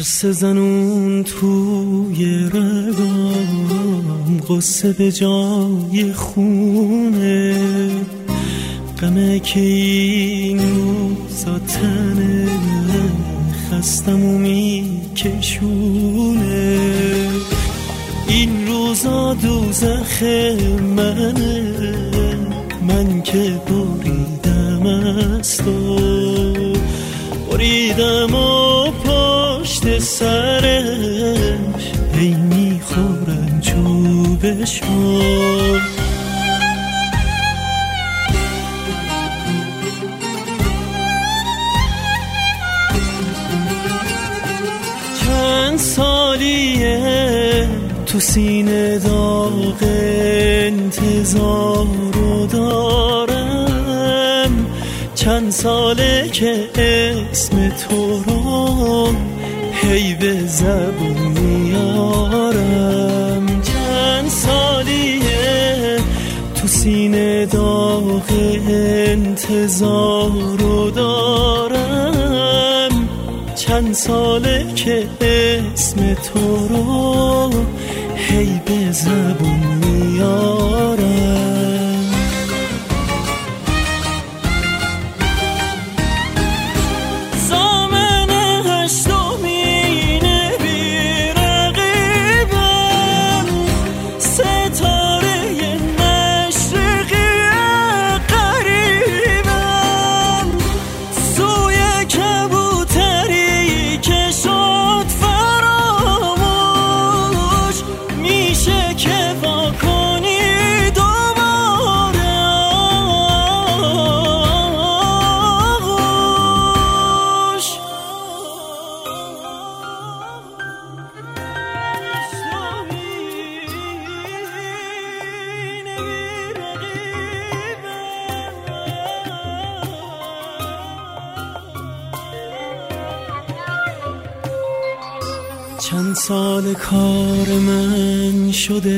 ترس زنون توی رگام، قصه به جای خونه، غمه که این روزا تنه خستم و میکشونه. این روزا دوزخ منه، من که بریدم از تو، بریدم و پشت سرش هی میخورم چوبشو. چند سالیه تو سینه داغ انتظار رو دارم، چند ساله که اسم تو رو هی به زبون میارم، چند سالیه تو سینه داغ انتظار رو دارم، چند ساله که اسم تو رو هی به زبون میارم. چند سال کار من شده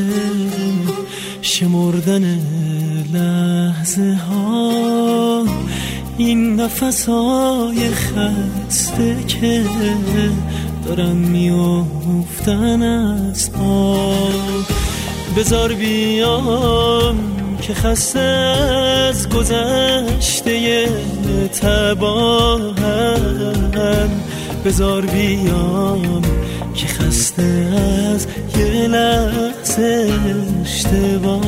شمردن لحظه ها، این نفسای خسته که دارن میافتن از پا. بذار بیام که خسته از گذشته تباهم، بذار بیام که خسته از یه لحظه اشتباه.